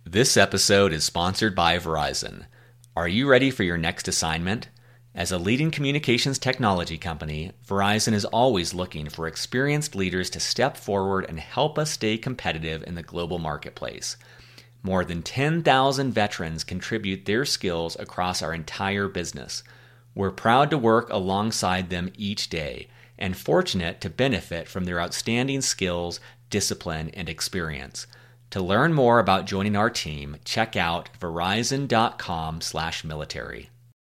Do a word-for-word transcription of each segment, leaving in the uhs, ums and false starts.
This episode is sponsored by Verizon. Are you ready for your next assignment? As a leading communications technology company, Verizon is always looking for experienced leaders to step forward and help us stay competitive in the global marketplace. More than ten thousand veterans contribute their skills across our entire business. We're proud to work alongside them each day and fortunate to benefit from their outstanding skills, discipline, and experience. To learn more about joining our team, check out verizon.com slash military.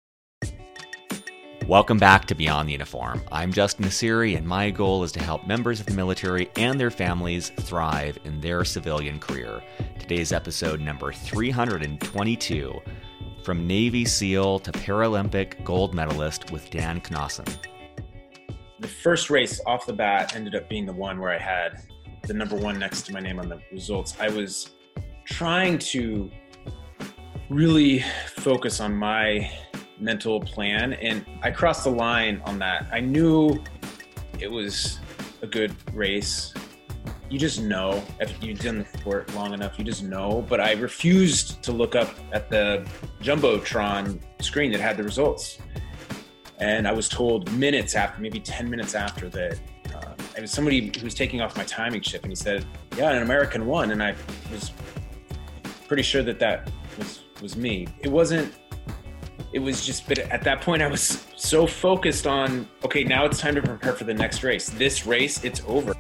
Welcome back to Beyond the Uniform. I'm Justin Nassiri, and my goal is to help members of the military and their families thrive in their civilian career. Today's episode number three hundred twenty-two, From Navy SEAL to Paralympic Gold Medalist with Dan Knassen. The first race off the bat ended up being the one where I had the number one next to my name on the results. I was trying to really focus on my mental plan, and I crossed the line on that. I knew it was a good race. You just know, if you've done the sport long enough, you just know. But I refused to look up at the Jumbotron screen that had the results. And I was told minutes after, maybe ten minutes after, that uh, it was somebody who was taking off my timing chip, and he said, yeah, an American won. And I was pretty sure that that was, was me. It wasn't, it was just, but at that point I was so focused on, okay, now it's time to prepare for the next race. This race, it's over.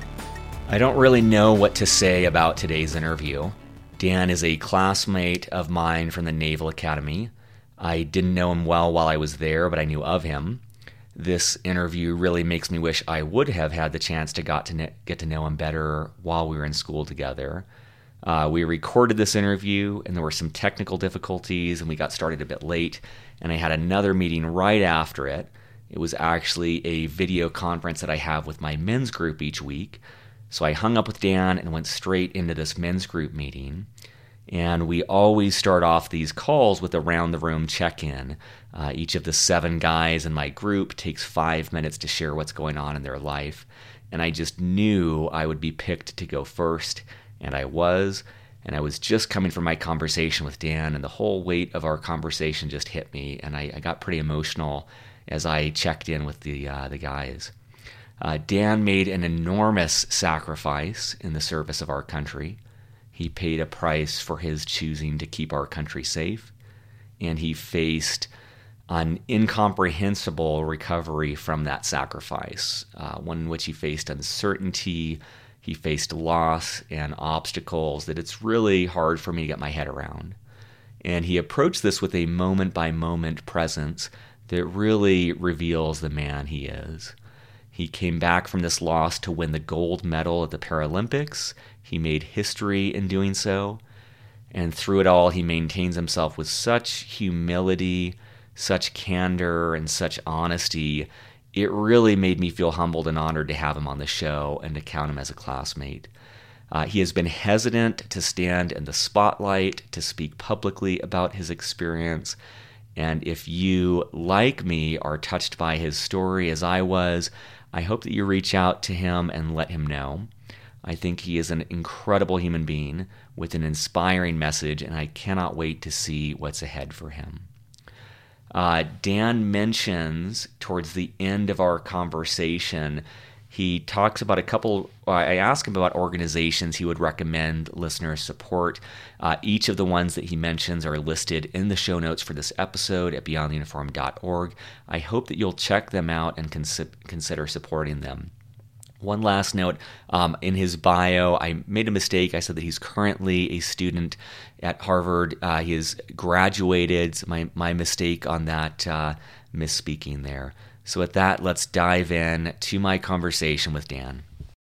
I don't really know what to say about today's interview. Dan is a classmate of mine from the Naval Academy. I didn't know him well while I was there, but I knew of him. This interview really makes me wish I would have had the chance to got to ne- get to know him better while we were in school together. Uh, we recorded this interview, and there were some technical difficulties, and we got started a bit late, and I had another meeting right after it. It was actually a video conference that I have with my men's group each week. So I hung up with Dan and went straight into this men's group meeting. And we always start off these calls with a round-the-room check-in. Uh, each of the seven guys in my group takes five minutes to share what's going on in their life. And I just knew I would be picked to go first, and I was. And I was just coming from my conversation with Dan, and the whole weight of our conversation just hit me, and I, I got pretty emotional as I checked in with the uh, the guys. Uh, Dan made an enormous sacrifice in the service of our country. He paid a price for his choosing to keep our country safe, and he faced an incomprehensible recovery from that sacrifice, uh, one in which he faced uncertainty, he faced loss and obstacles that it's really hard for me to get my head around. And he approached this with a moment-by-moment presence that really reveals the man he is. He came back from this loss to win the gold medal at the Paralympics. He made history in doing so. And through it all, he maintains himself with such humility, such candor, and such honesty. It really made me feel humbled and honored to have him on the show and to count him as a classmate. Uh, he has been hesitant to stand in the spotlight, to speak publicly about his experience. And if you, like me, are touched by his story as I was, I hope that you reach out to him and let him know. I think he is an incredible human being with an inspiring message, and I cannot wait to see what's ahead for him. Uh, Dan mentions towards the end of our conversation, he talks about a couple, I asked him about organizations he would recommend listeners support. Uh, each of the ones that he mentions are listed in the show notes for this episode at beyond the uniform dot org. I hope that you'll check them out and cons- consider supporting them. One last note, um, in his bio, I made a mistake. I said that he's currently a student at Harvard. Uh, he has graduated. So my, my mistake on that uh, misspeaking there. So with that, let's dive in to my conversation with Dan.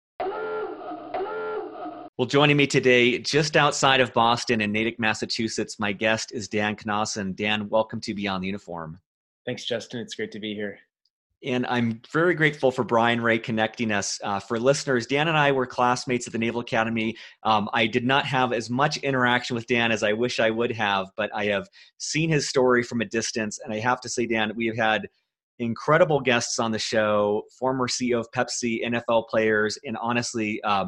Well, joining me today, just outside of Boston in Natick, Massachusetts, my guest is Dan Knassen. Dan, welcome to Beyond the Uniform. Thanks, Justin. It's great to be here. And I'm very grateful for Brian Ray connecting us. Uh, for listeners, Dan and I were classmates at the Naval Academy. Um, I did not have as much interaction with Dan as I wish I would have, but I have seen his story from a distance. And I have to say, Dan, we have had incredible guests on the show, former C E O of Pepsi, N F L players, and honestly, um,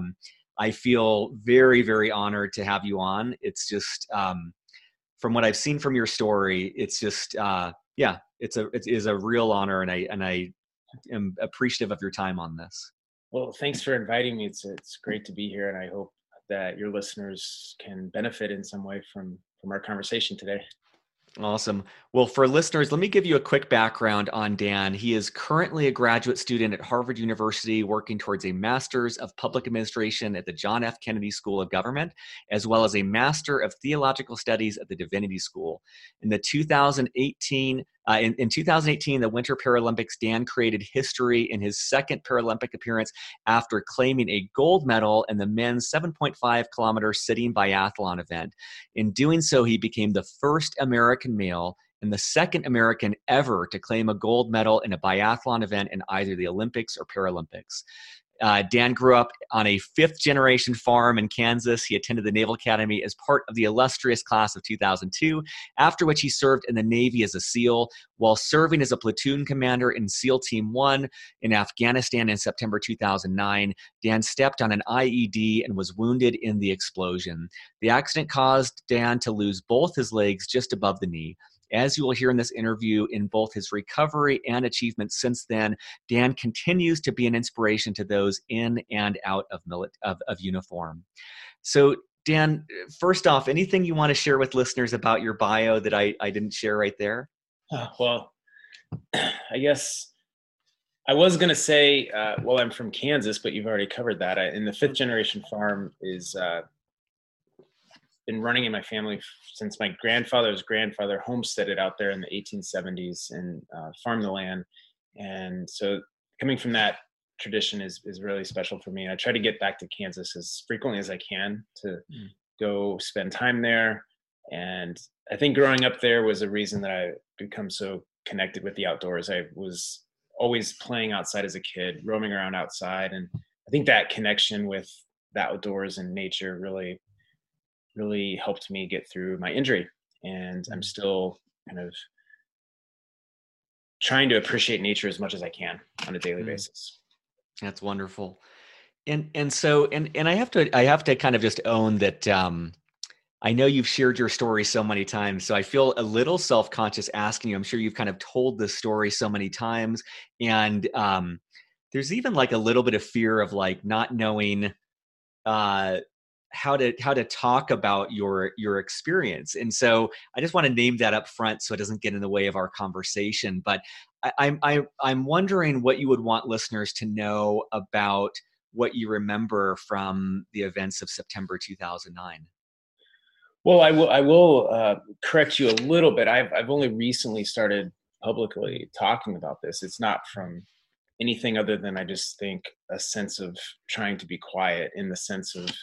I feel very, very honored to have you on. It's just, um, from what I've seen from your story, it's just, uh, yeah, it's a, it is a real honor. And I, and I am appreciative of your time on this. Well, thanks for inviting me. It's, it's great to be here. And I hope that your listeners can benefit in some way from, from our conversation today. Awesome. Well, for listeners, let me give you a quick background on Dan. He is currently a graduate student at Harvard University working towards a Master's of Public Administration at the John F. Kennedy School of Government, as well as a Master of Theological Studies at the Divinity School. In the two thousand eighteen, uh, in, in two thousand eighteen, the Winter Paralympics, Dan created history in his second Paralympic appearance after claiming a gold medal in the men's seven point five kilometer sitting biathlon event. In doing so, he became the first American male and the second American ever to claim a gold medal in a biathlon event in either the Olympics or Paralympics. Uh, Dan grew up on a fifth-generation farm in Kansas. He attended the Naval Academy as part of the illustrious class of two thousand two, after which he served in the Navy as a SEAL. While serving as a platoon commander in SEAL Team one in Afghanistan in September two thousand nine, Dan stepped on an I E D and was wounded in the explosion. The accident caused Dan to lose both his legs just above the knee. As you will hear in this interview, in both his recovery and achievements since then, Dan continues to be an inspiration to those in and out of, milit- of, of uniform. So, Dan, first off, anything you want to share with listeners about your bio that I, I didn't share right there? Uh, well, I guess I was going to say, uh, well, I'm from Kansas, but you've already covered that. I, and the fifth generation farm is uh, been running in my family since my grandfather's grandfather homesteaded out there in the eighteen seventies and uh, farmed the land. And so coming from that tradition is, is really special for me. I try to get back to Kansas as frequently as I can to mm. go spend time there. And I think growing up there was a reason that I become so connected with the outdoors. I was always playing outside as a kid, roaming around outside. And I think that connection with the outdoors and nature really really helped me get through my injury. And I'm still kind of trying to appreciate nature as much as I can on a daily mm. basis. That's wonderful. And, and so, and, and I have to, I have to kind of just own that, um, I know you've shared your story so many times, so I feel a little self-conscious asking you. I'm sure you've kind of told this story so many times. And, um, there's even like a little bit of fear of like not knowing, uh, how to how to talk about your your experience. And so I just want to name that up front so it doesn't get in the way of our conversation. But I, I'm I, I'm wondering what you would want listeners to know about what you remember from the events of September two thousand nine. Well, I will I will uh, correct you a little bit. I've I've only recently started publicly talking about this. It's not from anything other than I just think a sense of trying to be quiet, in the sense of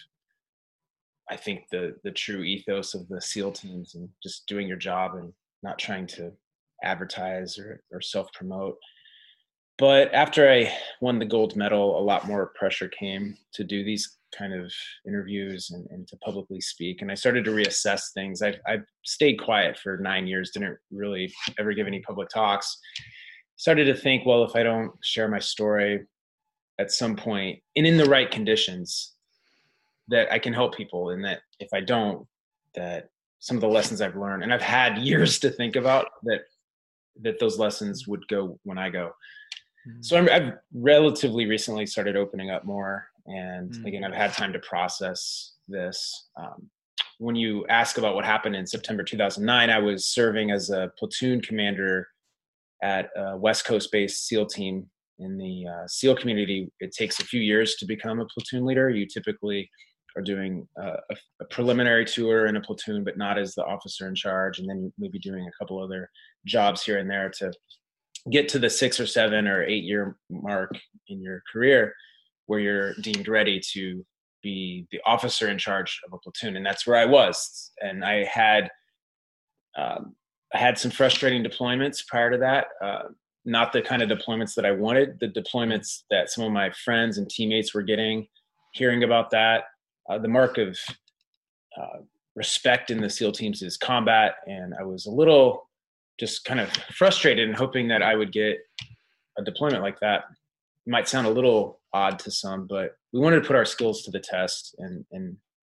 I think the the true ethos of the SEAL teams and just doing your job and not trying to advertise or, or self-promote. But after I won the gold medal, a lot more pressure came to do these kind of interviews and, and to publicly speak. And I started to reassess things. I I stayed quiet for nine years, didn't really ever give any public talks. Started to think, well, if I don't share my story at some point and in the right conditions, that I can help people, and that if I don't, that some of the lessons I've learned, and I've had years to think about, that that those lessons would go when I go. Mm. So I'm, I've relatively recently started opening up more, and mm. again, I've had time to process this. Um, when you ask about what happened in September two thousand nine, I was serving as a platoon commander at a West Coast-based SEAL team. In the uh, SEAL community, it takes a few years to become a platoon leader. You typically are doing uh, a, a preliminary tour in a platoon, but not as the officer in charge. And then maybe doing a couple other jobs here and there to get to the six or seven or eight year mark in your career where you're deemed ready to be the officer in charge of a platoon. And that's where I was. And I had, um, I had some frustrating deployments prior to that. Uh, not the kind of deployments that I wanted, the deployments that some of my friends and teammates were getting, hearing about that. Uh, the mark of uh, respect in the SEAL teams is combat. And I was a little just kind of frustrated and hoping that I would get a deployment like that might sound a little odd to some, but we wanted to put our skills to the test, and and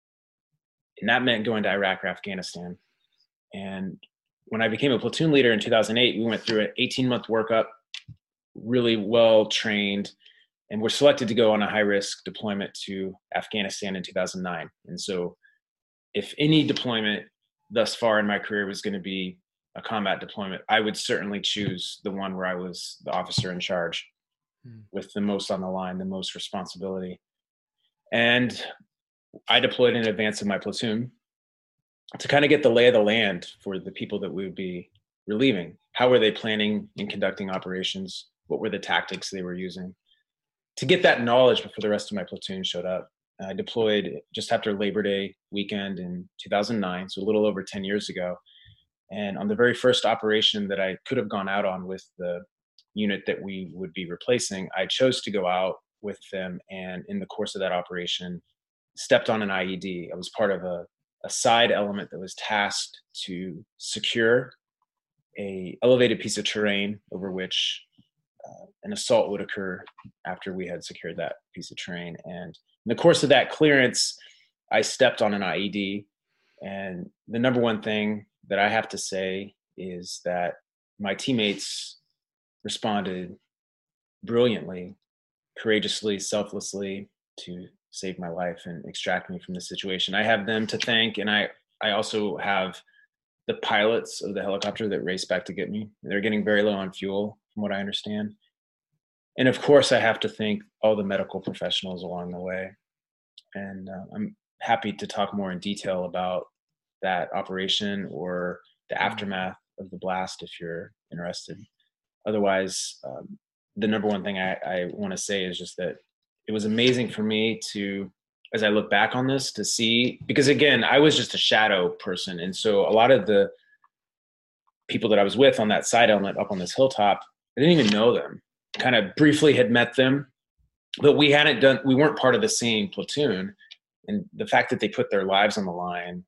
and that meant going to Iraq or Afghanistan. And when I became a platoon leader in two thousand eight, we went through an eighteen month workup, really well trained, and we're selected to go on a high risk deployment to Afghanistan in two thousand nine. And so if any deployment thus far in my career was going to be a combat deployment, I would certainly choose the one where I was the officer in charge mm. with the most on the line, the most responsibility. And I deployed in advance of my platoon to kind of get the lay of the land for the people that we would be relieving. How were they planning and conducting operations? What were the tactics they were using? To get that knowledge before the rest of my platoon showed up. I deployed just after Labor Day weekend in two thousand nine, so a little over ten years ago. And on the very first operation that I could have gone out on with the unit that we would be replacing, I chose to go out with them, and in the course of that operation, stepped on an I E D. I was part of a, a side element that was tasked to secure a elevated piece of terrain over which uh, an assault would occur after we had secured that piece of terrain. And in the course of that clearance, I stepped on an I E D. And the number one thing that I have to say is that my teammates responded brilliantly, courageously, selflessly to save my life and extract me from the situation. I have them to thank, and I, I also have the pilots of the helicopter that raced back to get me. They're getting very low on fuel, from what I understand. And of course, I have to thank all the medical professionals along the way. And uh, I'm happy to talk more in detail about that operation or the aftermath of the blast if you're interested. Otherwise, um, the number one thing I, I want to say is just that it was amazing for me to, as I look back on this, to see, because again, I was just a shadow person. And so a lot of the people that I was with on that side element up on this hilltop, I didn't even know them. Kind of briefly had met them, but we hadn't done, we weren't part of the same platoon. And the fact that they put their lives on the line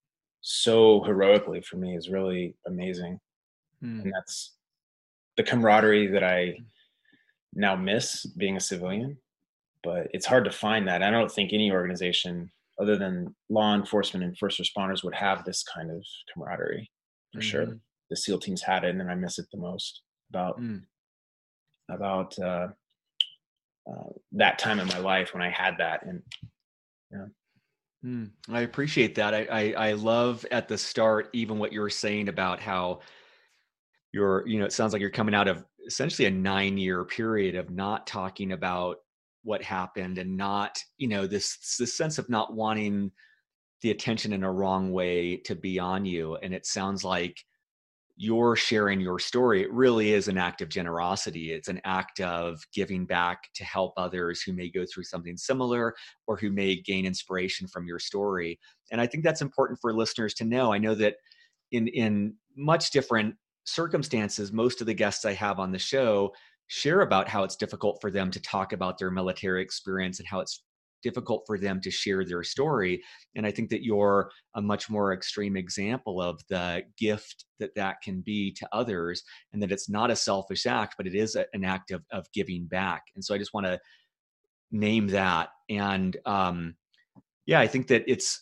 so heroically for me is really amazing. Mm. And that's the camaraderie that I now miss being a civilian, but it's hard to find that. I don't think any organization other than law enforcement and first responders would have this kind of camaraderie for mm-hmm. sure. The SEAL teams had it, and I miss it the most about, mm. about uh, uh, that time in my life when I had that. And yeah. Mm, I appreciate that. I, I I love at the start, even what you were saying about how you're, you know, it sounds like you're coming out of essentially a nine year period of not talking about what happened and not, you know, this, this sense of not wanting the attention in a wrong way to be on you. And it sounds like you're sharing your story. It really is an act of generosity. It's an act of giving back to help others who may go through something similar or who may gain inspiration from your story. And I think that's important for listeners to know. I know that in, in much different circumstances, most of the guests I have on the show share about how it's difficult for them to talk about their military experience and how it's difficult for them to share their story. And I think that you're a much more extreme example of the gift that that can be to others, and that it's not a selfish act, but it is a, an act of, of giving back. And so I just want to name that. And um, yeah, I think that it's,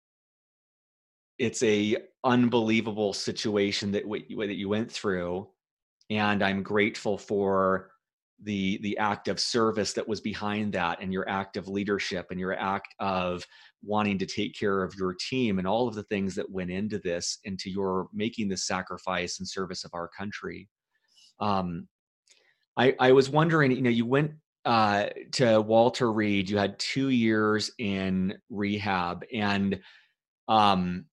it's a unbelievable situation that w- that you went through. And I'm grateful for the the act of service that was behind that, and your act of leadership, and your act of wanting to take care of your team, and all of the things that went into this, into your making this sacrifice in service of our country. Um, I, I was wondering, you know, you went uh, to Walter Reed, you had two years in rehab, and um,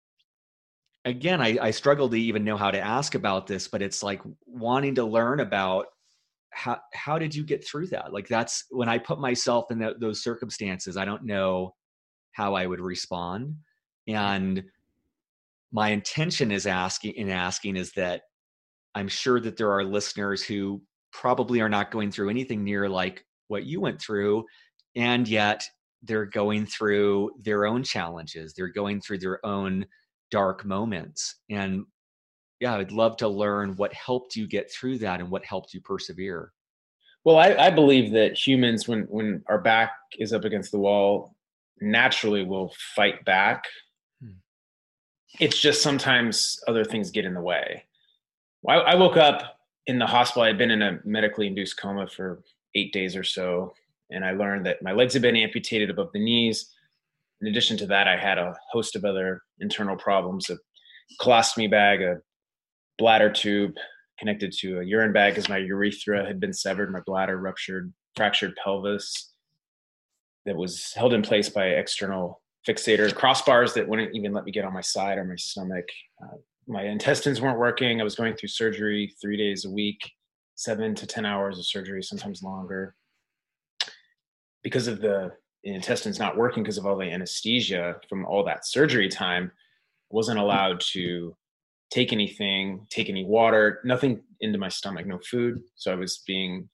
again, I, I struggle to even know how to ask about this, but it's like wanting to learn about how, how did you get through that? Like, that's when I put myself in the, those circumstances, I don't know how I would respond. And my intention is asking in asking is that I'm sure that there are listeners who probably are not going through anything near like what you went through. And yet they're going through their own challenges. They're going through their own dark moments. And yeah, I'd love to learn what helped you get through that and what helped you persevere. Well, I, I believe that humans, when when our back is up against the wall, naturally will fight back. Hmm. It's just sometimes other things get in the way. I, I woke up in the hospital. I'd been in a medically induced coma for eight days or so, and I learned that my legs had been amputated above the knees. In addition to that, I had a host of other internal problems: a colostomy bag, a bladder tube connected to a urine bag because my urethra had been severed, my bladder ruptured, fractured pelvis that was held in place by external fixator, crossbars that wouldn't even let me get on my side or my stomach. Uh, my intestines weren't working. I was going through surgery three days a week, seven to ten hours of surgery, sometimes longer. Because of the intestines not working, because of all the anesthesia from all that surgery time, I wasn't allowed to take anything, take any water, nothing into my stomach, no food. So I was being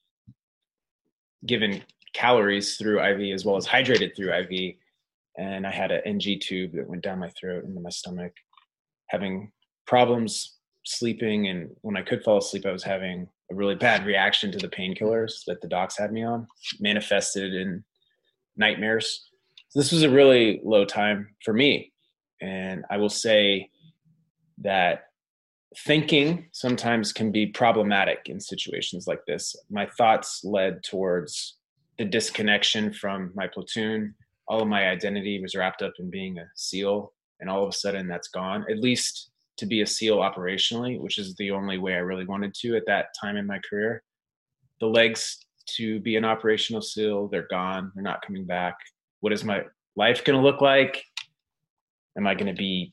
given calories through I V as well as hydrated through I V. And I had an N G tube that went down my throat into my stomach, having problems sleeping. And when I could fall asleep, I was having a really bad reaction to the painkillers that the docs had me on, manifested in nightmares. So this was a really low time for me. And I will say that thinking sometimes can be problematic in situations like this. My thoughts led towards the disconnection from my platoon. All of my identity was wrapped up in being a SEAL, and all of a sudden that's gone, at least to be a SEAL operationally, which is the only way I really wanted to at that time in my career. The legs to be an operational SEAL, they're gone. They're not coming back. What is my life going to look like? Am I going to be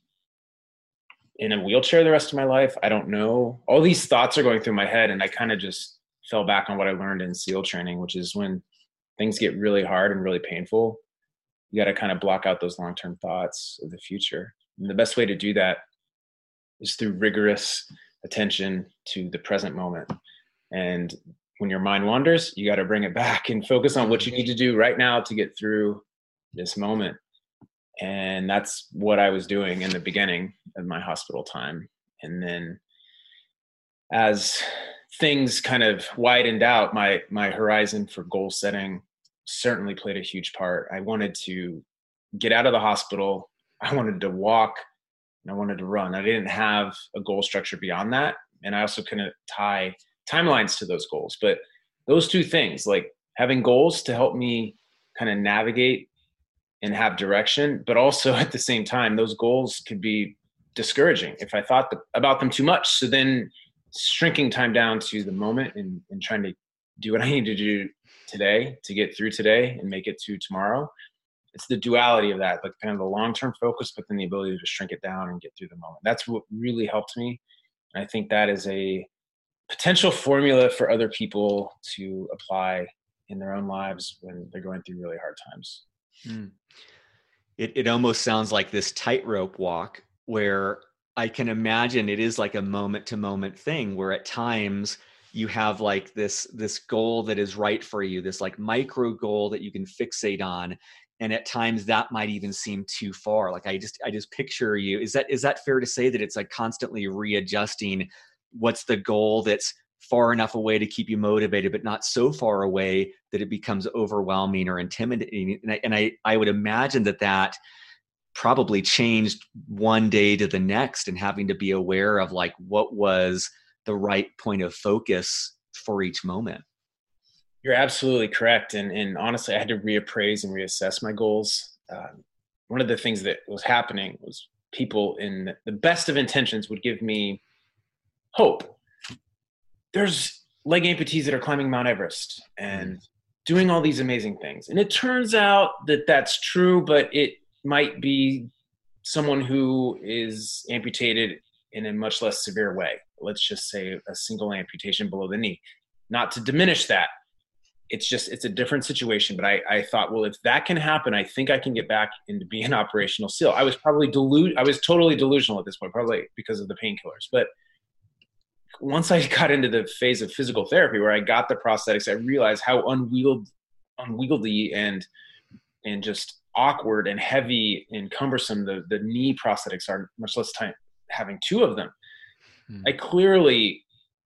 in a wheelchair the rest of my life? I don't know. All these thoughts are going through my head, and I kind of just fell back on what I learned in SEAL training, which is when things get really hard and really painful, you got to kind of block out those long-term thoughts of the future. And the best way to do that is through rigorous attention to the present moment. And when your mind wanders, you got to bring it back and focus on what you need to do right now to get through this moment. And that's what I was doing in the beginning of my hospital time. And then as things kind of widened out, my my horizon for goal setting certainly played a huge part. I wanted to get out of the hospital. I wanted to walk and I wanted to run. I didn't have a goal structure beyond that. And I also couldn't tie timelines to those goals. But those two things, like having goals to help me kind of navigate and have direction, but also at the same time, those goals could be discouraging if I thought the, about them too much. So then shrinking time down to the moment and, and trying to do what I need to do today to get through today and make it to tomorrow. It's the duality of that, like kind of the long-term focus, but then the ability to shrink it down and get through the moment. That's what really helped me. And I think that is a potential formula for other people to apply in their own lives when they're going through really hard times. Mm. It it almost sounds like this tightrope walk where I can imagine it is like a moment to moment thing where at times you have like this this goal that is right for you, this like micro goal that you can fixate on. And at times that might even seem too far. Like I just I just picture you. Is that is that fair to say that it's like constantly readjusting what's the goal that's far enough away to keep you motivated, but not so far away that it becomes overwhelming or intimidating? And I, and I, I would imagine that that probably changed one day to the next, and having to be aware of like what was the right point of focus for each moment. You're absolutely correct. And, and honestly, I had to reappraise and reassess my goals. Um, one of the things that was happening was people in the best of intentions would give me hope. There's leg amputees that are climbing Mount Everest and doing all these amazing things. And it turns out that that's true, but it might be someone who is amputated in a much less severe way. Let's just say a single amputation below the knee. Not to diminish that. It's just, it's a different situation. But I, I thought, well, if that can happen, I think I can get back into being an operational SEAL. I was probably delud, I was totally delusional at this point, probably because of the painkillers. But once I got into the phase of physical therapy where I got the prosthetics, I realized how unwieldy, unwieldy and and just awkward and heavy and cumbersome the, the knee prosthetics are, much less time having two of them. Hmm. I clearly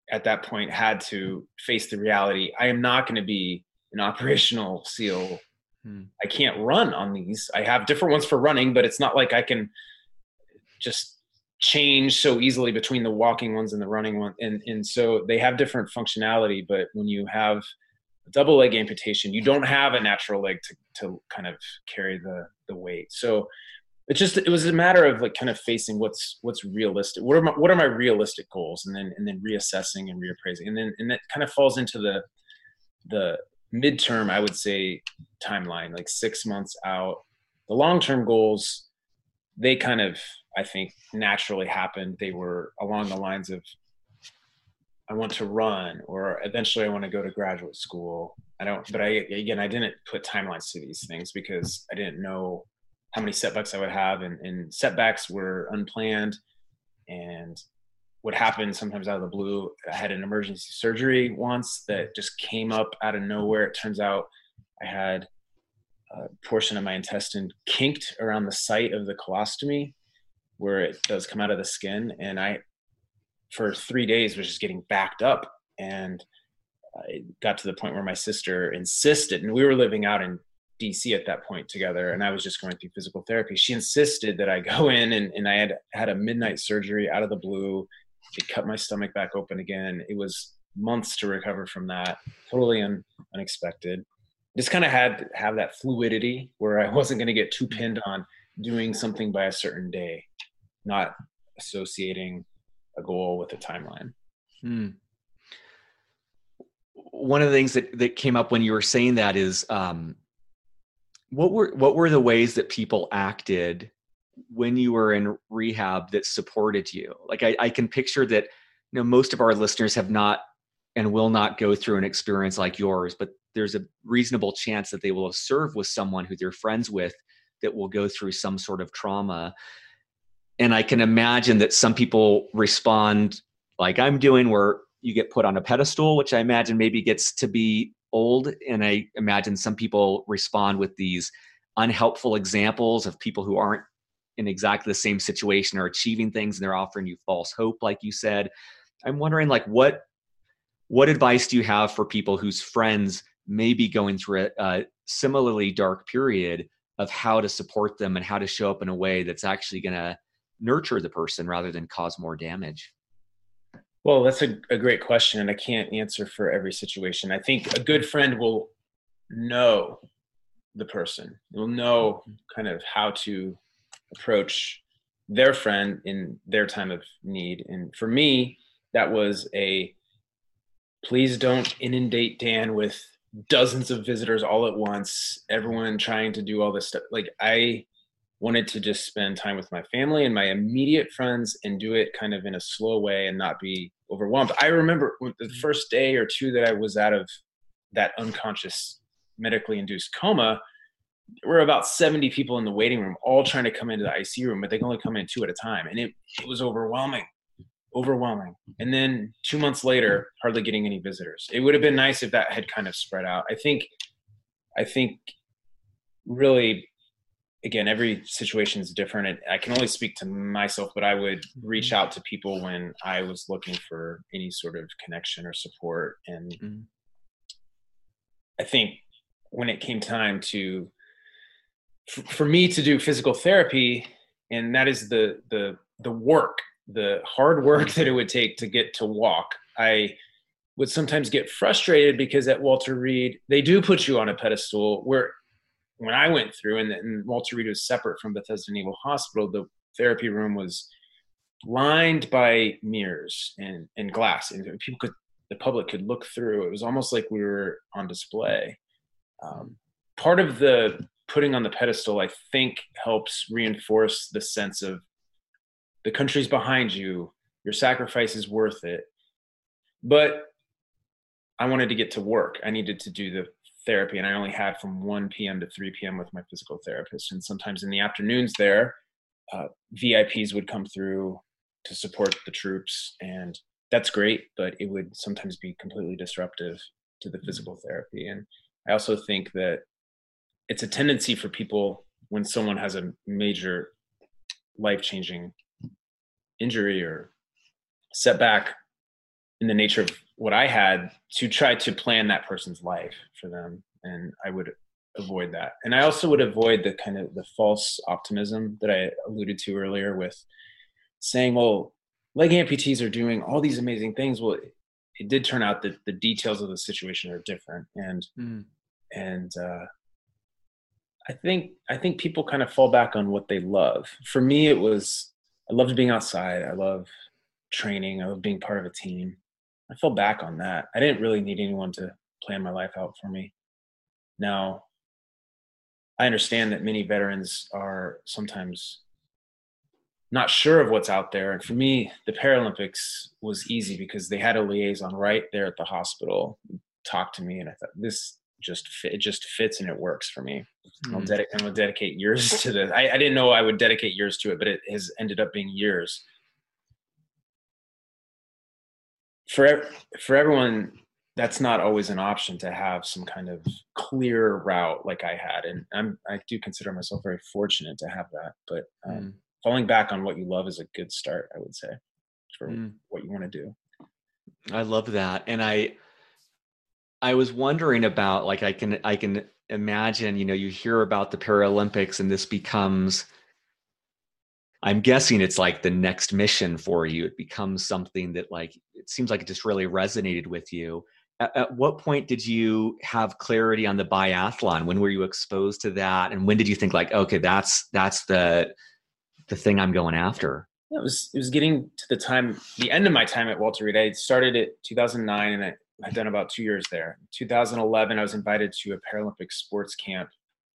at that point had to face the reality. I am not going to be an operational SEAL. Hmm. I can't run on these. I have different ones for running, but it's not like I can just change so easily between the walking ones and the running one. And, and so they have different functionality, but when you have a double leg amputation, you don't have a natural leg to, to kind of carry the, the weight. So it just, it was a matter of like kind of facing what's, what's realistic. What are my, what are my realistic goals? And then, and then reassessing and reappraising. And then, and that kind of falls into the, the midterm, I would say, timeline, like six months out. The long-term goals, they kind of, I think, naturally happened. They were along the lines of, I want to run, or eventually I want to go to graduate school. I don't, but I, again, I didn't put timelines to these things because I didn't know how many setbacks I would have. And, and setbacks were unplanned and would happen sometimes out of the blue. I had an emergency surgery once that just came up out of nowhere. It turns out I had a portion of my intestine kinked around the site of the colostomy where it does come out of the skin. And I, for three days, was just getting backed up. And it got to the point where my sister insisted, and we were living out in D C at that point together, and I was just going through physical therapy. She insisted that I go in, and, and I had had a midnight surgery out of the blue. It cut my stomach back open again. It was months to recover from that. Totally un, unexpected. Just kind of had to have that fluidity where I wasn't going to get too pinned on doing something by a certain day, not associating a goal with a timeline. Hmm. One of the things that, that came up when you were saying that is, um, what were, what were the ways that people acted when you were in rehab that supported you? Like I, I can picture that, you know, most of our listeners have not and will not go through an experience like yours, but there's a reasonable chance that they will have served with someone who they're friends with that will go through some sort of trauma. And I can imagine that some people respond like I'm doing, where you get put on a pedestal, which I imagine maybe gets to be old. And I imagine some people respond with these unhelpful examples of people who aren't in exactly the same situation or achieving things, and they're offering you false hope, like you said. I'm wondering, like, what what advice do you have for people whose friends may be going through a, a similarly dark period, of how to support them and how to show up in a way that's actually going to nurture the person rather than cause more damage? Well, that's a, a great question, and I can't answer for every situation. I think a good friend will know the person. Will know kind of how to approach their friend in their time of need. And for me, that was a, please don't inundate Dan with dozens of visitors all at once, everyone trying to do all this stuff. Like, I wanted to just spend time with my family and my immediate friends and do it kind of in a slow way and not be overwhelmed. I remember the first day or two that I was out of that unconscious medically induced coma, there were about seventy people in the waiting room, all trying to come into the I C U room, but they can only come in two at a time. And it, it was overwhelming, overwhelming. And then two months later, hardly getting any visitors. It would have been nice if that had kind of spread out. I think, I think really, again, every situation is different. And I can only speak to myself, but I would reach out to people when I was looking for any sort of connection or support. And mm-hmm. I think when it came time to, for, for me to do physical therapy, and that is the, the, the work, the hard work that it would take to get to walk, I would sometimes get frustrated because at Walter Reed, they do put you on a pedestal where, when I went through, and, and Walter Reed was separate from Bethesda Naval Hospital, the therapy room was lined by mirrors and, and glass, and people could, the public could look through. It was almost like we were on display. Um, part of the putting on the pedestal, I think, helps reinforce the sense of the country's behind you, your sacrifice is worth it. But I wanted to get to work. I needed to do the therapy, and I only had from one p.m. to three p.m. with my physical therapist. And sometimes in the afternoons there, uh, V I Ps would come through to support the troops, and that's great, but it would sometimes be completely disruptive to the physical therapy. And I also think that it's a tendency for people, when someone has a major life-changing injury or setback, in the nature of what I had to try to plan that person's life for them. And I would avoid that. And I also would avoid the kind of the false optimism that I alluded to earlier with saying, well, leg amputees are doing all these amazing things. Well, it, it did turn out that the details of the situation are different. And, mm. and, uh, I think, I think people kind of fall back on what they love. For me, it was, I loved being outside. I love training. I love being part of a team. I fell back on that. I didn't really need anyone to plan my life out for me. Now, I understand that many veterans are sometimes not sure of what's out there. And for me, the Paralympics was easy because they had a liaison right there at the hospital talk to me. And I thought, this just fit, it just fits and it works for me. Mm. I'll dedic- I'm gonna dedicate years to this. I, I didn't know I would dedicate years to it, but it has ended up being years. For, for everyone, that's not always an option to have some kind of clear route like I had. And I'm, I do consider myself very fortunate to have that, but um, mm. falling back on what you love is a good start, I would say, for mm. what you want to do. I love that. And I, I was wondering about, like, I can, I can imagine, you know, you hear about the Paralympics and this becomes, I'm guessing it's like the next mission for you. It becomes something that, like, it seems like it just really resonated with you. At, at what point did you have clarity on the biathlon? When were you exposed to that? And when did you think, like, okay, that's, that's the, the thing I'm going after? It was, it was getting to the time, the end of my time at Walter Reed. I started at two thousand nine and I had done about two years there. In two thousand eleven, I was invited to a Paralympic sports camp.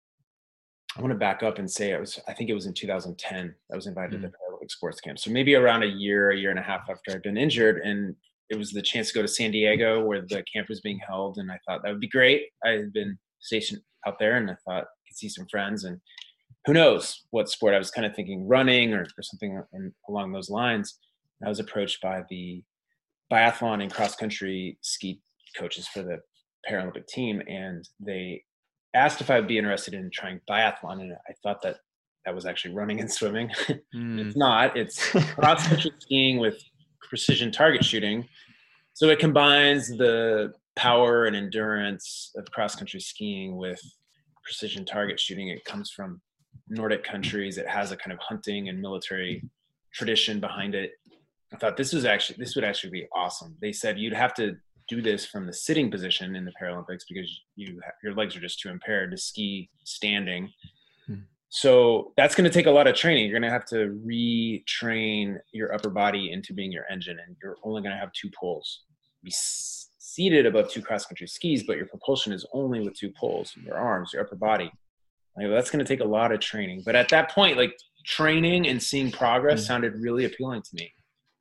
I want to back up and say it was, I think it was in two thousand ten, I was invited mm-hmm. to the Paralympic sports camp. So maybe around a year, a year and a half after I'd been injured. And it was the chance to go to San Diego where the camp was being held. And I thought that would be great. I had been stationed out there and I thought I could see some friends and who knows what sport. I was kind of thinking running or, or something in, along those lines. I was approached by the biathlon and cross country ski coaches for the Paralympic team. And they asked if I would be interested in trying biathlon. And I thought that that was actually running and swimming. Mm. It's not, it's cross country skiing with precision target shooting. So it combines the power and endurance of cross country skiing with precision target shooting. It comes from Nordic countries. It has a kind of hunting and military tradition behind it. I thought this was actually, this would actually be awesome. They said you'd have to do this from the sitting position in the Paralympics because you your legs are just too impaired to ski standing. Hmm. So that's going to take a lot of training. You're going to have to retrain your upper body into being your engine, and you're only going to have two poles. Be s- seated above two cross-country skis, but your propulsion is only with two poles, your arms, your upper body. Like, that's going to take a lot of training. But at that point, like, training and seeing progress hmm. sounded really appealing to me.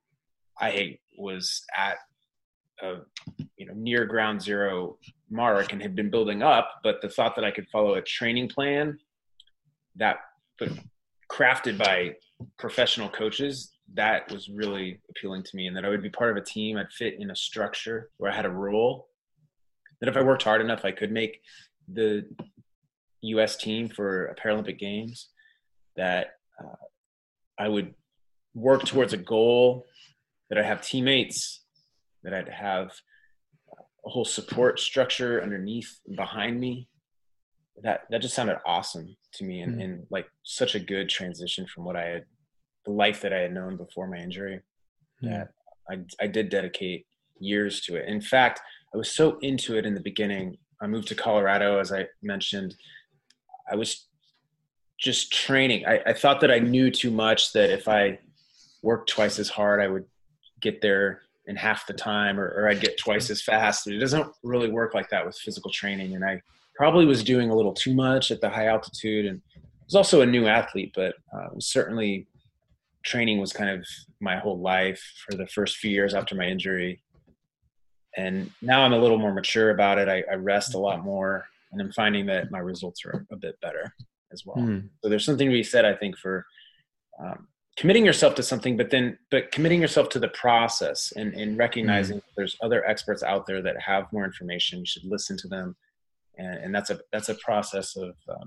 I was at a you know near ground zero mark and had been building up, but the thought that I could follow a training plan that but crafted by professional coaches, that was really appealing to me, and that I would be part of a team. I'd fit in a structure where I had a role that if I worked hard enough, I could make the U S team for a Paralympic Games, that uh, I would work towards a goal, that I'd have teammates, that I'd have a whole support structure underneath and behind me. That that just sounded awesome to me, and, mm-hmm. and like such a good transition from what I had, the life that I had known before my injury, mm-hmm. that I, I did dedicate years to it. In fact, I was so into it in the beginning. I moved to Colorado, as I mentioned. I was just training. I, I thought that I knew too much, that if I worked twice as hard, I would get there in half the time, or, or I'd get twice as fast. It doesn't really work like that with physical training. And I probably was doing a little too much at the high altitude. And I was also a new athlete, but uh, certainly training was kind of my whole life for the first few years after my injury. And now I'm a little more mature about it. I, I rest a lot more, and I'm finding that my results are a bit better as well. Mm. So there's something to be said, I think, for um, committing yourself to something, but then, but committing yourself to the process, and, and recognizing mm-hmm. there's other experts out there that have more information. You should listen to them. And, and that's a, that's a process of um,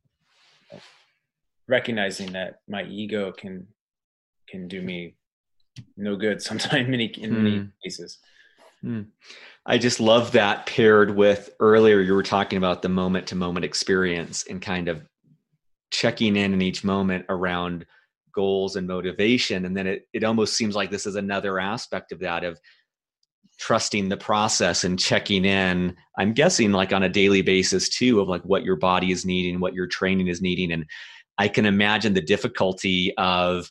recognizing that my ego can, can do me no good sometimes many, in many Hmm. cases. Hmm. I just love that paired with earlier you were talking about the moment to moment experience and kind of checking in in each moment around goals and motivation. And then it, it almost seems like this is another aspect of that, of trusting the process and checking in, I'm guessing like on a daily basis too, of like what your body is needing, what your training is needing. And I can imagine the difficulty of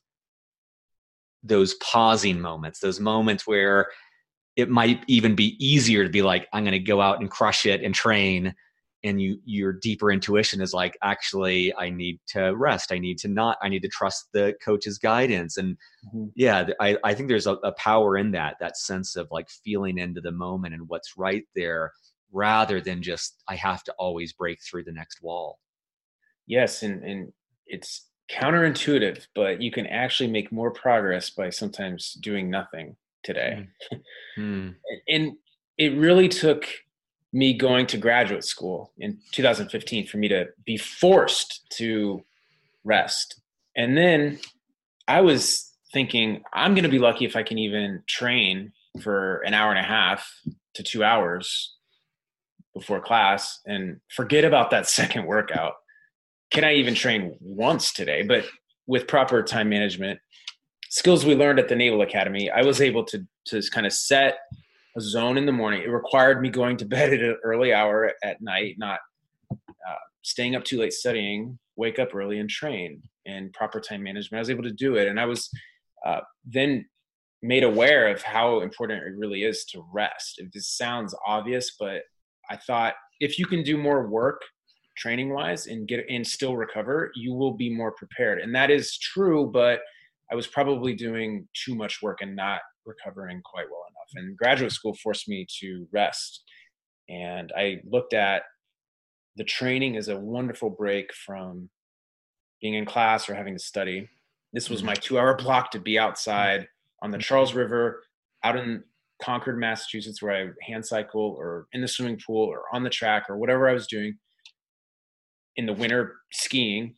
those pausing moments, those moments where it might even be easier to be like, I'm going to go out and crush it and train. And you, your deeper intuition is like, actually, I need to rest. I need to not, I need to trust the coach's guidance. And Mm-hmm. yeah, I, I think there's a, a power in that, that sense of like feeling into the moment and what's right there, rather than just, I have to always break through the next wall. Yes, and and it's counterintuitive, but you can actually make more progress by sometimes doing nothing today. Mm. Mm. And it really took me going to graduate school in two thousand fifteen for me to be forced to rest. And then I was thinking, I'm going to be lucky if I can even train for an hour and a half to two hours before class and forget about that second workout. Can I even train once today? But with proper time management skills we learned at the Naval Academy, I was able to to kind of set a zone in the morning. It required me going to bed at an early hour at night, not uh, staying up too late studying, wake up early and train, and proper time management. I was able to do it. And I was uh, then made aware of how important it really is to rest. This sounds obvious, but I thought if you can do more work training wise and get and still recover, you will be more prepared. And that is true, but I was probably doing too much work and not recovering quite well enough. And graduate school forced me to rest. And I looked at the training as a wonderful break from being in class or having to study. This was my two hour block to be outside on the Charles River, out in Concord, Massachusetts, where I hand cycle or in the swimming pool or on the track or whatever I was doing, in the winter skiing.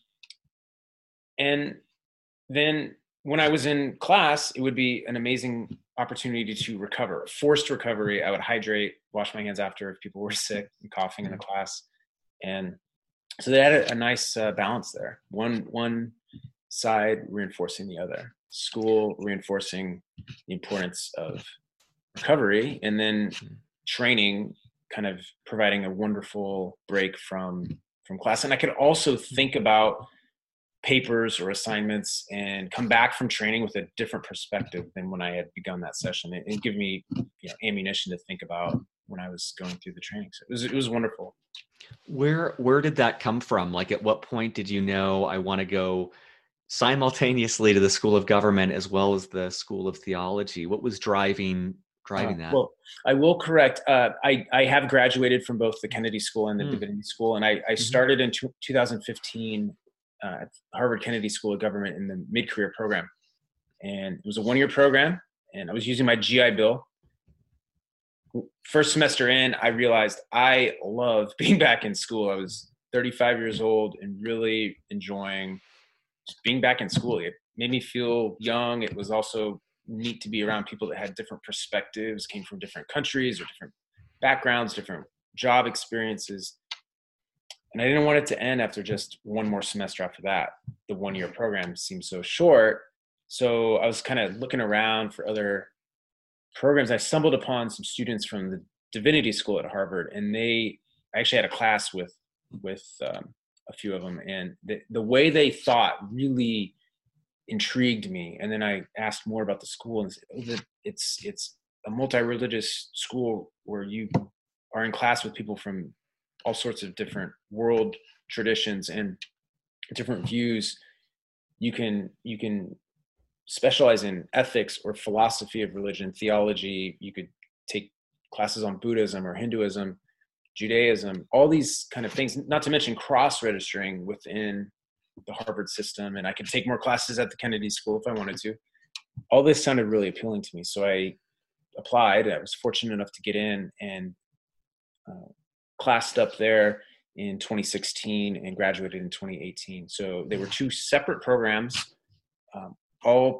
And then when I was in class, it would be an amazing opportunity to recover, forced recovery. I would hydrate, wash my hands after if people were sick and coughing in the class. And so they had a, a nice uh, balance there. One, one side reinforcing the other, school reinforcing the importance of recovery, and then training kind of providing a wonderful break from, from class. And I could also think about papers or assignments and come back from training with a different perspective than when I had begun that session. It, it gave me, you know, ammunition to think about when I was going through the training. So it was, it was wonderful. Where, where did that come from? Like, at what point did you know I want to go simultaneously to the School of Government as well as the School of Theology? What was driving Uh, driving that? well, I will correct. Uh, I, I have graduated from both the Kennedy School and the Mm. Divinity School, and I, I started in two, two thousand fifteen uh, at Harvard Kennedy School of Government in the mid-career program. And it was a one-year program, and I was using my G I Bill. First semester in, I realized I love being back in school. I was thirty-five years old and really enjoying just being back in school. It made me feel young. It was also neat to be around people that had different perspectives, came from different countries or different backgrounds, different job experiences. And I didn't want it to end after just one more semester after that. The one-year program seemed so short. So I was kind of looking around for other programs. I stumbled upon some students from the Divinity School at Harvard, and they I actually had a class with with um, a few of them, and the, the way they thought really intrigued me. And then I asked more about the school, and said, oh, it's it's a multi-religious school where you are in class with people from all sorts of different world traditions and different views. You can you can specialize in ethics or philosophy of religion, theology. You could take classes on Buddhism or Hinduism, Judaism, all these kind of things, not to mention cross-registering within the Harvard system. And I could take more classes at the Kennedy School if I wanted to. All this sounded really appealing to me. So I applied. I was fortunate enough to get in and uh, classed up there in twenty sixteen and graduated in twenty eighteen. So they were two separate programs, um, all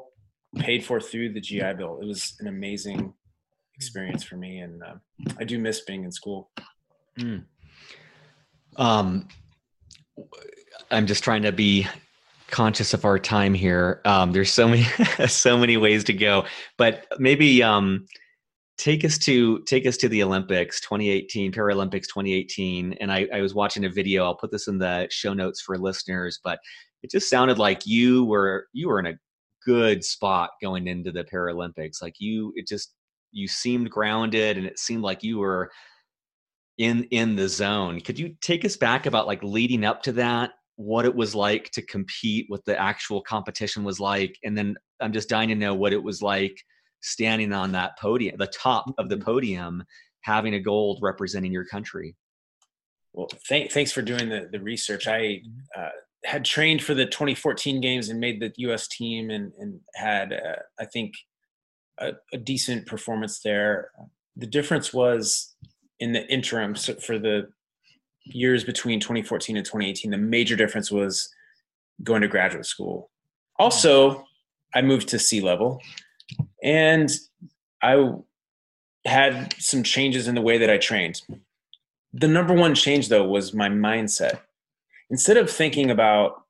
paid for through the G I Bill. It was an amazing experience for me, and uh, I do miss being in school. Mm. Um, I'm just trying to be conscious of our time here. Um, there's so many, so many ways to go, but maybe um, take us to take us to the Olympics, twenty eighteen Paralympics, twenty eighteen. And I, I was watching a video. I'll put this in the show notes for listeners, but it just sounded like you were you were in a good spot going into the Paralympics. Like you, it just you seemed grounded, and it seemed like you were in in the zone. Could you take us back about like leading up to that, what it was like to compete, what the actual competition was like, and then I'm just dying to know what it was like standing on that podium, the top of the podium, having a gold representing your country. Well, th- thanks for doing the, the research. I uh, had trained for the twenty fourteen games and made the U S team, and, and had, uh, I think, a, a decent performance there. The difference was in the interim, so for the years between twenty fourteen and twenty eighteen, the major difference was going to graduate school. Also, I moved to sea level, and I had some changes in the way that I trained. The number one change, though, was my mindset. Instead of thinking about,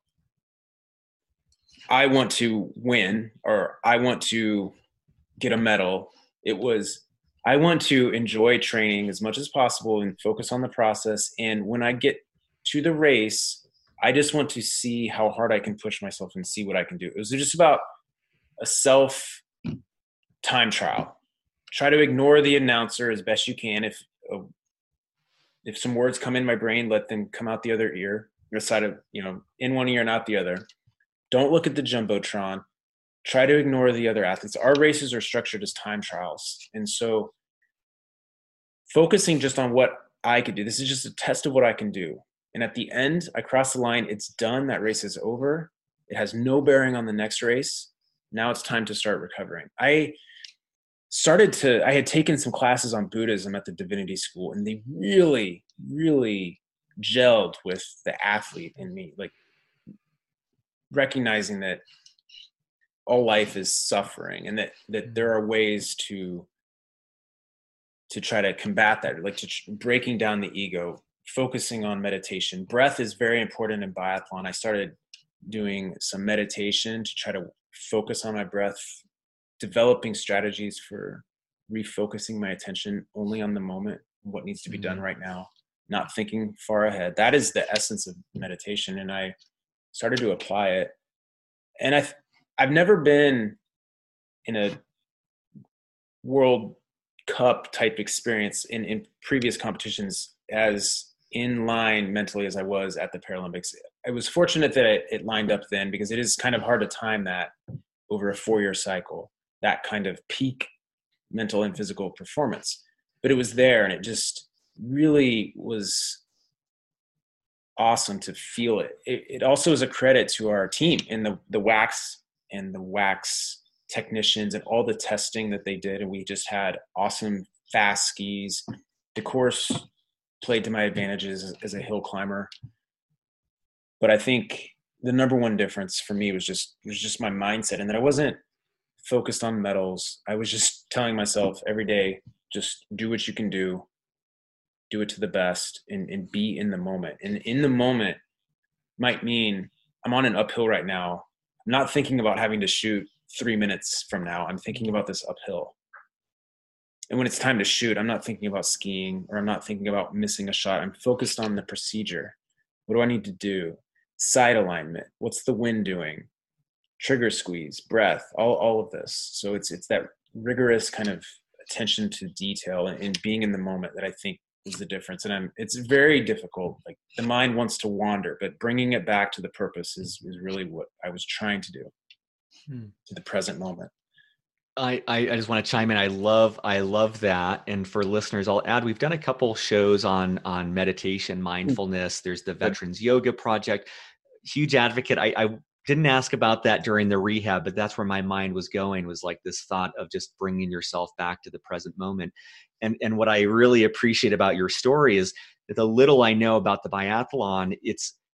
I want to win or I want to get a medal, it was, I want to enjoy training as much as possible and focus on the process. And when I get to the race, I just want to see how hard I can push myself and see what I can do. It was just about a self time trial. Try to ignore the announcer as best you can. If uh, if some words come in my brain, let them come out the other ear, or side of, you know, in one ear, not the other. Don't look at the Jumbotron. Try to ignore the other athletes. Our races are structured as time trials. And so focusing just on what I could do, this is just a test of what I can do. And at the end, I cross the line, it's done, that race is over. It has no bearing on the next race. Now it's time to start recovering. I started to, I had taken some classes on Buddhism at the Divinity School, and they really, really gelled with the athlete in me, like recognizing that all life is suffering, and that, that there are ways to, to try to combat that, like to tr- breaking down the ego, focusing on meditation. Breath is very important in biathlon. I started doing some meditation to try to focus on my breath, developing strategies for refocusing my attention only on the moment, what needs to be done right now, not thinking far ahead. That is the essence of meditation. And I started to apply it. And I've, I've never been in a World Cup type experience in, in previous competitions as in line mentally as I was at the Paralympics. I was fortunate that it, it lined up then, because it is kind of hard to time that over a four-year cycle, that kind of peak mental and physical performance. But it was there, and it just really was awesome to feel it. It, it also is a credit to our team and the, the wax and the wax technicians and all the testing that they did. And we just had awesome fast skis. The course played to my advantages as, as a hill climber. But I think the number one difference for me was just was just my mindset, and that I wasn't focused on medals. I was just telling myself every day, just do what you can do, do it to the best, and, and be in the moment. And in the moment might mean I'm on an uphill right now. I'm not thinking about having to shoot three minutes from now. I'm thinking about this uphill. And when it's time to shoot, I'm not thinking about skiing, or I'm not thinking about missing a shot. I'm focused on the procedure. What do I need to do? Side alignment. What's the wind doing? Trigger squeeze, breath, all, all of this. So it's it's that rigorous kind of attention to detail and, and being in the moment that I think is the difference. And I'm it's very difficult. Like, the mind wants to wander, but bringing it back to the purpose is is really what I was trying to do, hmm. to the present moment. I, I just want to chime in. I love, I love that. And for listeners, I'll add, we've done a couple shows on, on meditation, mindfulness. There's the Veterans Yoga Project, huge advocate. I, I didn't ask about that during the rehab, but that's where my mind was going, was like this thought of just bringing yourself back to the present moment. And, and what I really appreciate about your story is that the little I know about the biathlon, it's,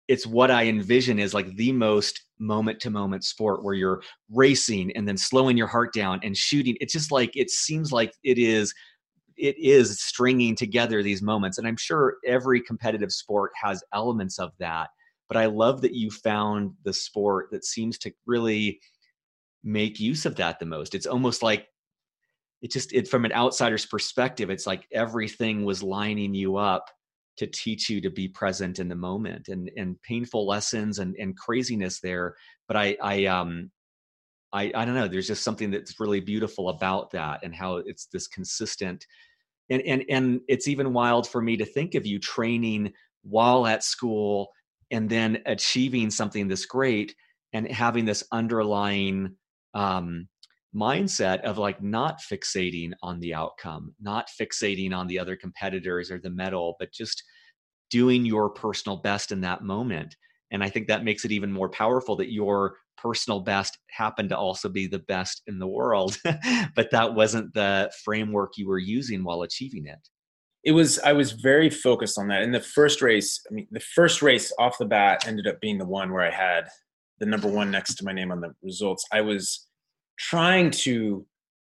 it's what I envision is like the most moment to moment sport where you're racing and then slowing your heart down and shooting. It's just like, it seems like it is, it is stringing together these moments. And I'm sure every competitive sport has elements of that, but I love that you found the sport that seems to really make use of that the most. It's almost like it just, it from an outsider's perspective, it's like everything was lining you up to teach you to be present in the moment, and and painful lessons and and craziness there. But I I um I I don't know. There's just something that's really beautiful about that, and how it's this consistent. And and and it's even wild for me to think of you training while at school and then achieving something this great and having this underlying um, mindset of like not fixating on the outcome, not fixating on the other competitors or the medal, but just doing your personal best in that moment. And I think that makes it even more powerful that your personal best happened to also be the best in the world, but that wasn't the framework you were using while achieving it. It was, I was very focused on that. In the first race, I mean, the first race off the bat ended up being the one where I had the number one next to my name on the results. I was trying to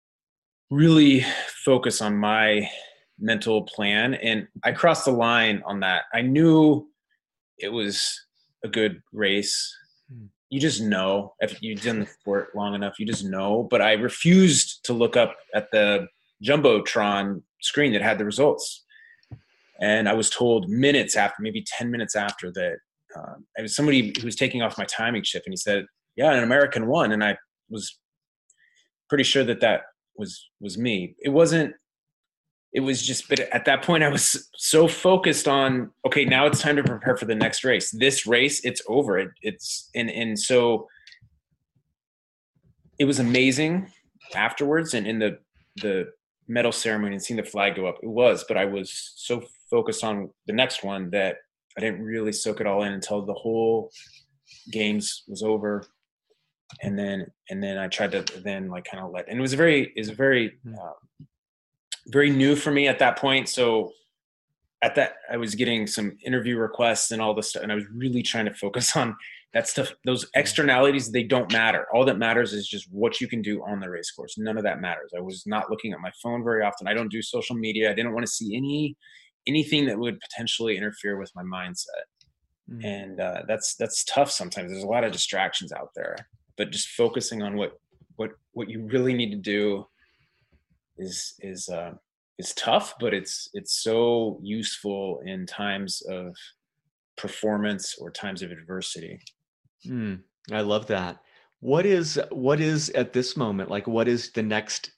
really focus on my mental plan, and I crossed the line on that. I knew it was a good race. You just know, if you've done the sport long enough, you just know. But I refused to look up at the Jumbotron screen that had the results. And I was told minutes after, maybe ten minutes after, that um, it was somebody who was taking off my timing chip, and he said, yeah, an American won. And I was pretty sure that that was, was me. It wasn't, it was just, but at that point I was so focused on, okay, now it's time to prepare for the next race. This race, it's over. It, it's, and, and so it was amazing afterwards. And in the, the medal ceremony and seeing the flag go up, it was, but I was so focused on the next one that I didn't really soak it all in until the whole games was over. And then, and then I tried to then like kind of let, and it was very, it was very, uh, very new for me at that point. So at that, I was getting some interview requests and all this stuff, and I was really trying to focus on that stuff. Those externalities, they don't matter. All that matters is just what you can do on the race course. None of that matters. I was not looking at my phone very often. I don't do social media. I didn't want to see any, anything that would potentially interfere with my mindset. Mm. And uh, that's, that's tough sometimes. There's a lot of distractions out there, but just focusing on what, what, what you really need to do is, is, uh, is tough, but it's, it's so useful in times of performance or times of adversity. Mm, I love that. What is, what is at this moment, like, what is the next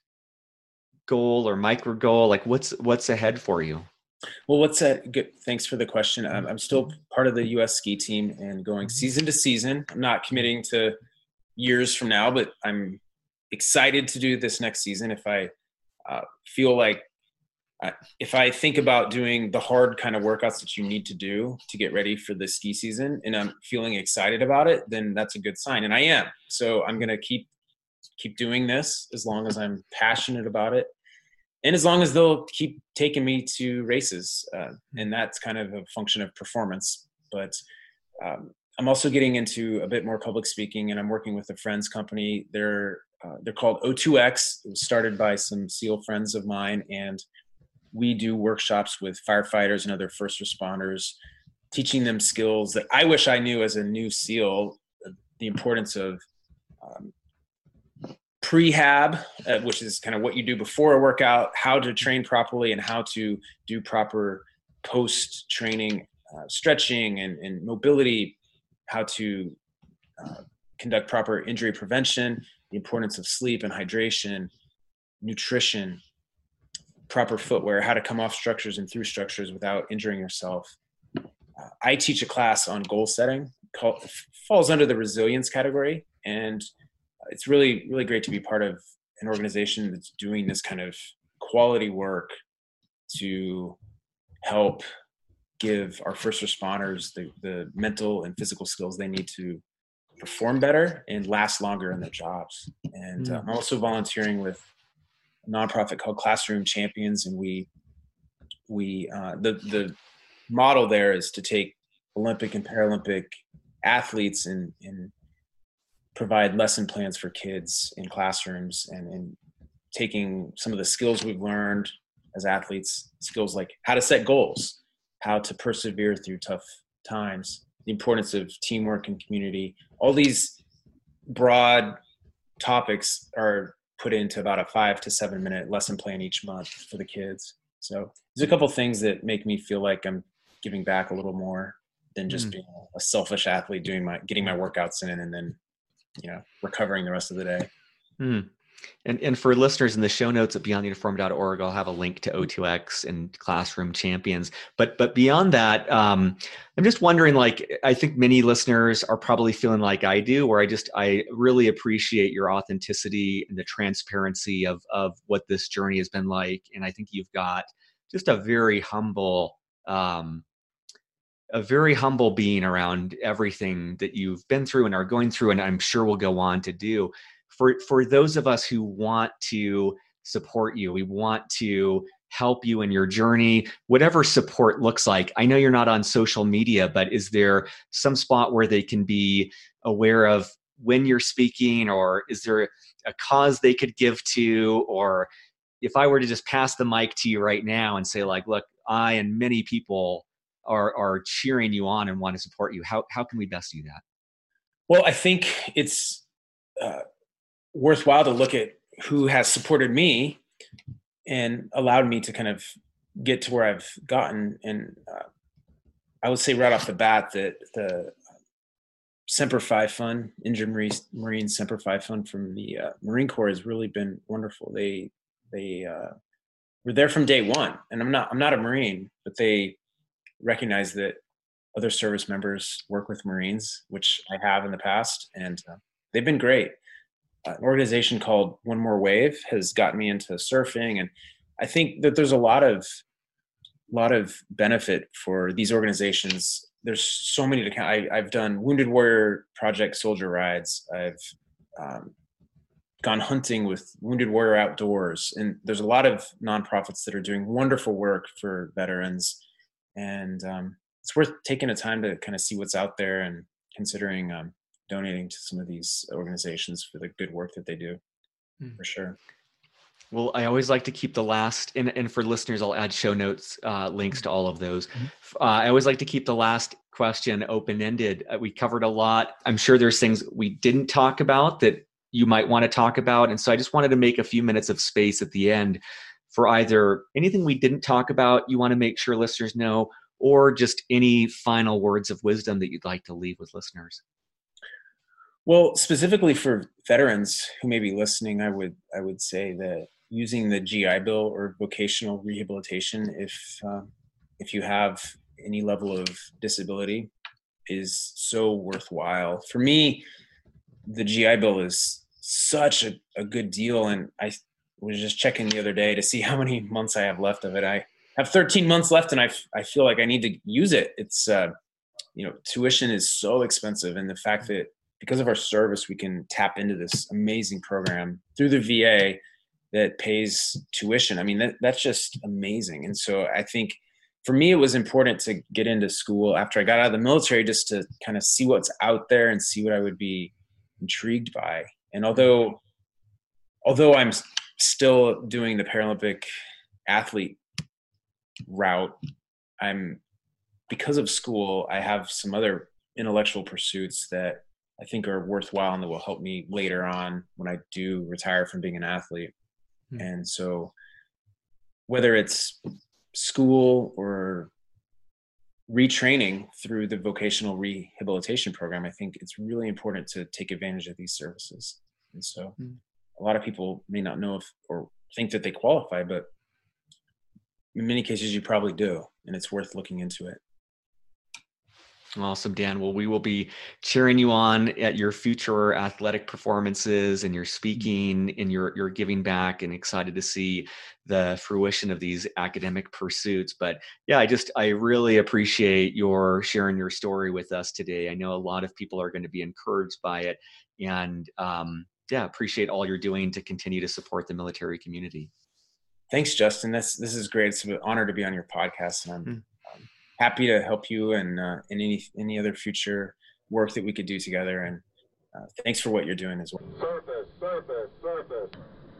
goal or micro goal? Like what's, what's ahead for you? Well, what's that? Good. Thanks for the question. I'm, I'm still part of the U S ski team and going season to season. I'm not committing to years from now, but I'm excited to do this next season. If I uh, feel like, uh, if I think about doing the hard kind of workouts that you need to do to get ready for the ski season, and I'm feeling excited about it, then that's a good sign. And I am. So I'm going to keep, keep doing this as long as I'm passionate about it. And as long as they'll keep taking me to races, uh, and that's kind of a function of performance. But um, I'm also getting into a bit more public speaking, and I'm working with a friend's company. They're uh, they're called O two X. It was started by some SEAL friends of mine, and we do workshops with firefighters and other first responders, teaching them skills that I wish I knew as a new SEAL. The importance of um, prehab, uh, which is kind of what you do before a workout, how to train properly, and how to do proper post-training uh, stretching and, and mobility, how to uh, conduct proper injury prevention, the importance of sleep and hydration, nutrition, proper footwear, how to come off structures and through structures without injuring yourself. Uh, I teach a class on goal setting, called, falls under the resilience category, and it's really, really great to be part of an organization that's doing this kind of quality work to help give our first responders the, the mental and physical skills they need to perform better and last longer in their jobs. And mm. uh, I'm also volunteering with a nonprofit called Classroom Champions. And we, we uh, the, the model there is to take Olympic and Paralympic athletes and, and provide lesson plans for kids in classrooms, and, and taking some of the skills we've learned as athletes, skills like how to set goals, how to persevere through tough times, the importance of teamwork and community. All these broad topics are put into about a five to seven minute lesson plan each month for the kids. So there's a couple of things that make me feel like I'm giving back a little more than just mm. being a selfish athlete, doing my, getting my workouts in and then, you know, recovering the rest of the day. Mm. And and for listeners, in the show notes at beyond uniform dot org, I'll have a link to O two X and Classroom Champions. But but beyond that, um, I'm just wondering, like, I think many listeners are probably feeling like I do, where I just, I really appreciate your authenticity and the transparency of of what this journey has been like. And I think you've got just a very humble, um, a very humble being around everything that you've been through and are going through, and I'm sure will go on to do. For for those of us who want to support you, we want to help you in your journey, whatever support looks like. I know you're not on social media, but is there some spot where they can be aware of when you're speaking, or is there a cause they could give to? Or if I were to just pass the mic to you right now and say, like, look, I and many people are are cheering you on and want to support you, how how can we best do that? Well, I think it's uh, worthwhile to look at who has supported me and allowed me to kind of get to where I've gotten. And uh, I would say right off the bat that the Semper Fi Fund, Injured Marine, Marine Semper Fi Fund from the uh, Marine Corps has really been wonderful. They they uh, were there from day one, and I'm not I'm not a Marine, but they recognize that other service members work with Marines, which I have in the past, and uh, they've been great. Uh, an organization called One More Wave has gotten me into surfing, and I think that there's a lot of lot of benefit for these organizations. There's so many to count. I, I've done Wounded Warrior Project soldier rides. I've um, gone hunting with Wounded Warrior Outdoors, and there's a lot of nonprofits that are doing wonderful work for veterans, and um, it's worth taking the time to kind of see what's out there and considering um, donating to some of these organizations for the good work that they do, mm. for sure. Well, I always like to keep the last, and, and for listeners, I'll add show notes, uh, links to all of those. Mm-hmm. Uh, I always like to keep the last question open-ended. Uh, we covered a lot. I'm sure there's things we didn't talk about that you might want to talk about. And so I just wanted to make a few minutes of space at the end for either anything we didn't talk about you want to make sure listeners know, or just any final words of wisdom that you'd like to leave with listeners. Well, specifically for veterans who may be listening, I would I would say that using the G I Bill or vocational rehabilitation, if um, if you have any level of disability, is so worthwhile. For me, the G I Bill is such a, a good deal, and I was just checking the other day to see how many months I have left of it. I have thirteen months left, and I I feel like I need to use it. It's uh, you know, tuition is so expensive, and the fact that because of our service, we can tap into this amazing program through the V A that pays tuition. I mean, that, that's just amazing. And so I think for me, it was important to get into school after I got out of the military, just to kind of see what's out there and see what I would be intrigued by. And although, although I'm still doing the Paralympic athlete route, I'm, because of school, I have some other intellectual pursuits that I think are worthwhile and that will help me later on when I do retire from being an athlete. Mm-hmm. And so whether it's school or retraining through the vocational rehabilitation program, I think it's really important to take advantage of these services. And so mm-hmm. a lot of people may not know if, or think that they qualify, but in many cases you probably do, and it's worth looking into it. Awesome, Dan. Well, we will be cheering you on at your future athletic performances and your speaking and your, your giving back, and excited to see the fruition of these academic pursuits. But yeah, I just, I really appreciate your sharing your story with us today. I know a lot of people are going to be encouraged by it, and um, yeah, appreciate all you're doing to continue to support the military community. Thanks, Justin. This, this is great. It's an honor to be on your podcast, and I'm mm. um, happy to help you and uh, in any any other future work that we could do together. And uh, thanks for what you're doing as well. Surface, surface, surface.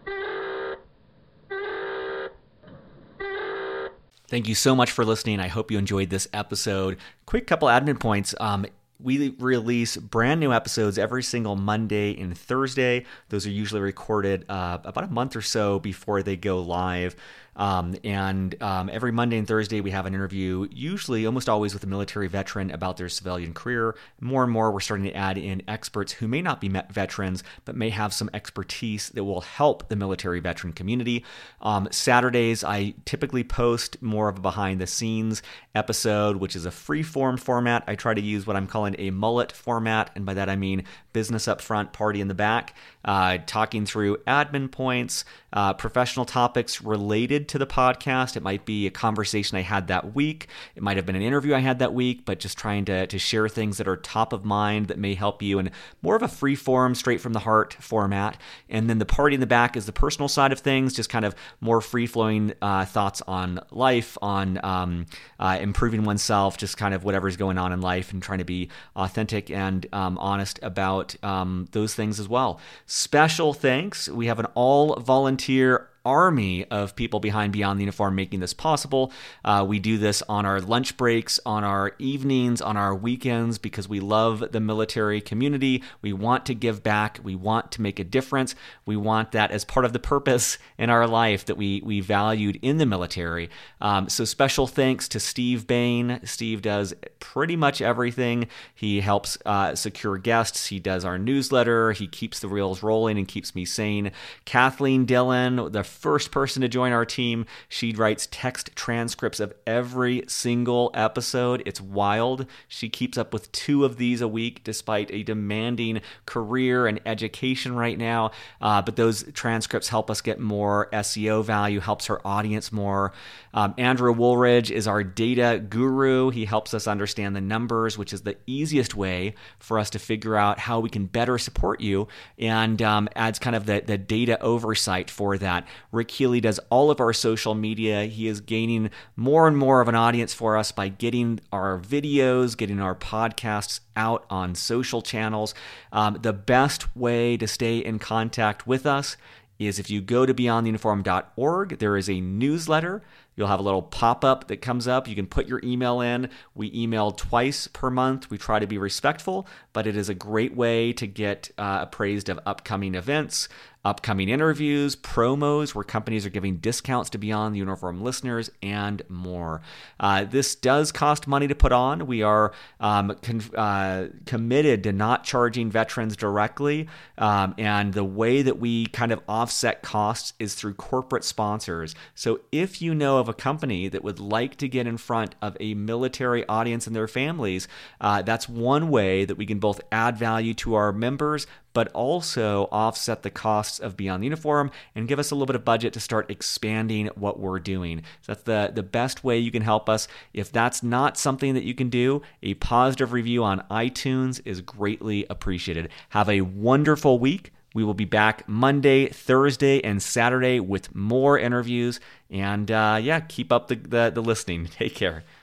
Thank you so much for listening. I hope you enjoyed this episode. Quick couple admin points. Um, We release brand new episodes every single Monday and Thursday. Those are usually recorded uh, about a month or so before they go live. Um, and um, every Monday and Thursday, we have an interview, usually almost always with a military veteran about their civilian career. More and more, we're starting to add in experts who may not be veterans, but may have some expertise that will help the military veteran community. Um, Saturdays, I typically post more of a behind-the-scenes episode, which is a free-form format. I try to use what I'm calling a mullet format, and by that I mean business up front, party in the back, uh, talking through admin points, uh, professional topics related to the podcast. It might be a conversation I had that week. It might have been an interview I had that week, but just trying to, to share things that are top of mind that may help you in more of a free form, straight from the heart format. And then the party in the back is the personal side of things, just kind of more free-flowing uh, thoughts on life, on um, uh, improving oneself, just kind of whatever's going on in life, and trying to be authentic and um, honest about um, those things as well. Special thanks. We have an all-volunteer army of people behind Beyond the Uniform making this possible. Uh, we do this on our lunch breaks, on our evenings, on our weekends, because we love the military community. We want to give back. We want to make a difference. We want that as part of the purpose in our life that we we valued in the military. Um, so special thanks to Steve Bain. Steve does pretty much everything. He helps uh, secure guests. He does our newsletter. He keeps the reels rolling and keeps me sane. Kathleen Dillon, the first person to join our team. She writes text transcripts of every single episode. It's wild. She keeps up with two of these a week despite a demanding career and education right now. Uh, but those transcripts help us get more S E O value, helps her audience more. Um, Andrew Woolridge is our data guru. He helps us understand the numbers, which is the easiest way for us to figure out how we can better support you, and um, adds kind of the, the data oversight for that. Rick Healy does all of our social media. He is gaining more and more of an audience for us by getting our videos, getting our podcasts out on social channels. Um, the best way to stay in contact with us is if you go to beyond the uniform dot org, there is a newsletter. You'll have a little pop-up that comes up. You can put your email in. We email twice per month. We try to be respectful, but it is a great way to get uh, appraised of upcoming events, upcoming interviews, promos where companies are giving discounts to Beyond the Uniform listeners, and more. Uh, this does cost money to put on. We are um, con- uh, committed to not charging veterans directly, um, and the way that we kind of offset costs is through corporate sponsors. So if you know of a company that would like to get in front of a military audience and their families, uh, that's one way that we can both add value to our members, but also offset the costs of Beyond the Uniform and give us a little bit of budget to start expanding what we're doing. So that's the, the best way you can help us. If that's not something that you can do, a positive review on iTunes is greatly appreciated. Have a wonderful week. We will be back Monday, Thursday, and Saturday with more interviews. And uh, yeah, keep up the, the, the listening. Take care.